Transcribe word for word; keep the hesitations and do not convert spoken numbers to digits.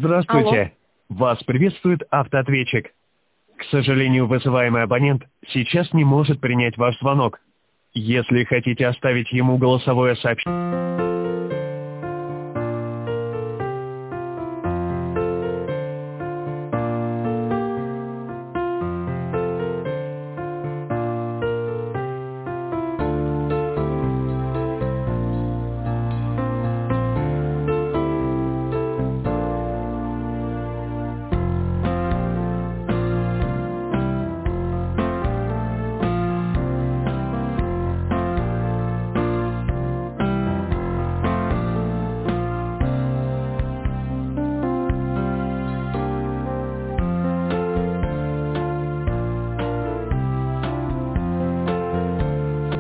Здравствуйте. Вас приветствует автоответчик. К сожалению, вызываемый абонент сейчас не может принять ваш звонок. Если хотите оставить ему голосовое сообщение...